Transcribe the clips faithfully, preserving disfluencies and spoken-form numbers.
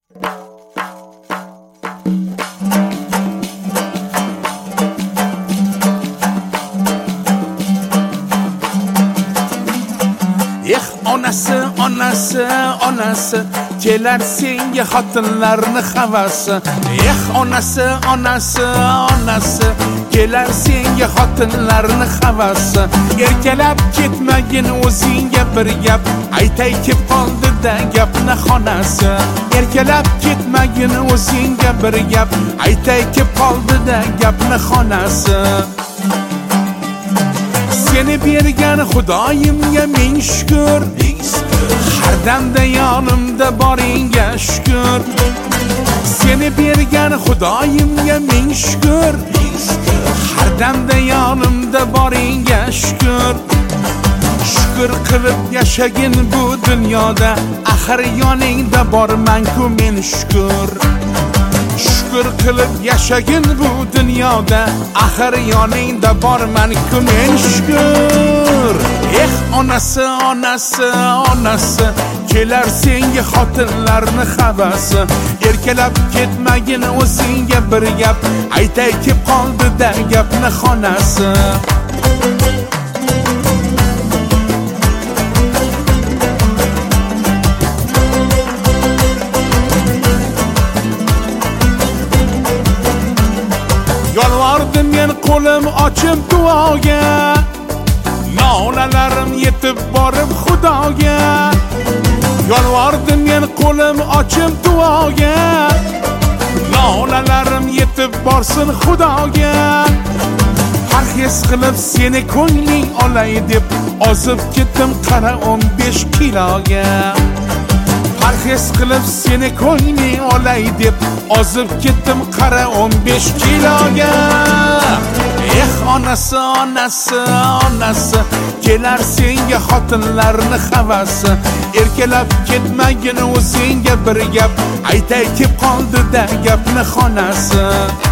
Eh onasi, onasi, onasi, kelar senga xotinlarni havasi. Eh onasi, onasi, onasi, kelar senga xotinlarni havasi. Erkalab ketmagin o'zingga bir gap, aytay kep qoldi-da gapni xonasi. Erkalab ketmagin o'zingga bir gap, aytay kep qoldi-da gapni xonasi. Seni bergan Xudoyimga ming shukr, har damda yonimda boringga shukr. Seni bergan Xudoyimga ming shukr, har damda yonimda boringga shukr. Shukr qilib yashagin bu dunyoda, axir yoningda borman-ku men shukr. Shukr qilib yashagin bu dunyoda, axir yoningda borman-ku men shukr. Eh onasi, onasi, onasi, kelar senga xotinlarni havasi. Erkalab ketmagin o'zingga bir gap, aytay kep qoldi-da gapni xonasi. Yolvordim men qo'lim ochib duoga, nolalarim yetib borib Xudoga. Yolvordim men qo'lim ochib duoga, nolalarim yetib borsin Xudoga. Har his qilib seni ko'ngling olay deb, ozib ketdim qara o'n besh kiloga. Har his qilib seni ko'ngling olay deb, ozib ketdim qara o'n besh kiloga. Eh onasi, onasi, onasi, kelar senga xotinlarni havasi. Erkalab ketmagin o'zingga bir gap, aytay kep qoldi-da gapni xonasi.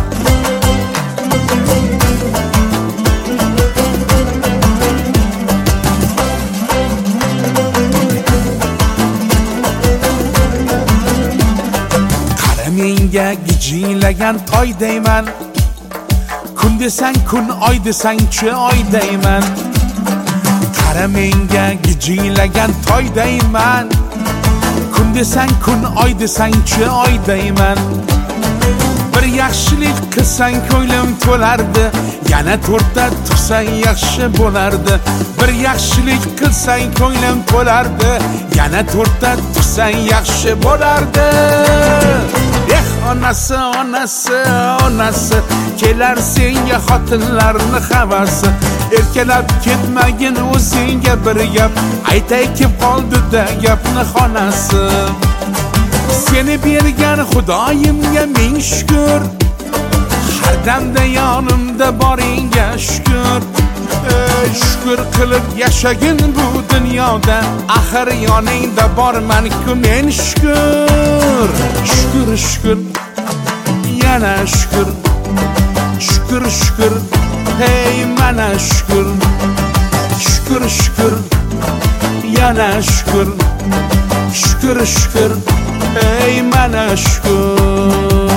Menga gijinglagan toy deyman, kun desang kun, oy desang-chi oy deyman. Qara menga gijinglagan toy deyman, kun desang kun, oy desang-chi oy deyman. Bir yaxshilik qilsang ko'nglim to'lardi, yana to'rtta tursang yaxshi bo'lardi. Bir yaxshilik qilsang ko'nglim to'lardi, yana to'rtta tursang yaxshi bo'lardi. Eh onasi, onasi, onasi, kelar senga xotinlarni havasi. Erkalab ketmagin o'zingga bir gap, aytay kep qoldi-da gapni xonasi. Seni bergan Xudoyimga ming shukr, har damda yonimda boringga shukr. Shukr qilib yashagin bu dunyoda, axir yoningda borman-ku men shukr. Shukr, shukr, yana shukr. Shukr, shukr, hey mana shukr. Shukr, shukr, yana shukr. Shukr, shukr, hey mana shukr.